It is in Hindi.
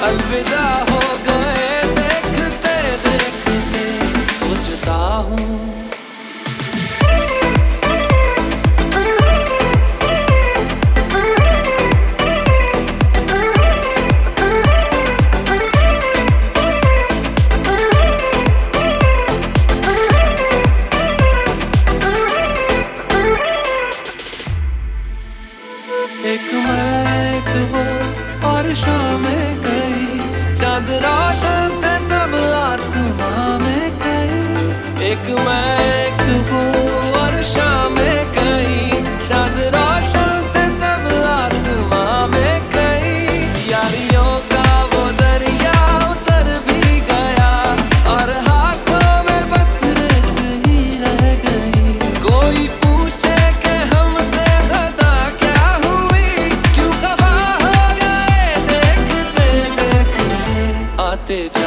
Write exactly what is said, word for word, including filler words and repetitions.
अलविदा हो गए देखते देखते, सोचता हूँ एक मैं एक वो और शामें गई, चांद रोशन थे तब आसमां में गई। एक मैं एक वो और शामें गई, चांद रोशन थे तब आसमां में गई। यारियों का वो दरिया उतर भी गया और हाथों में बस रेत ही रह गई। कोई पूछे कि हमसे खता क्या हुई, क्यों खफा हो गए देखते देखते, आते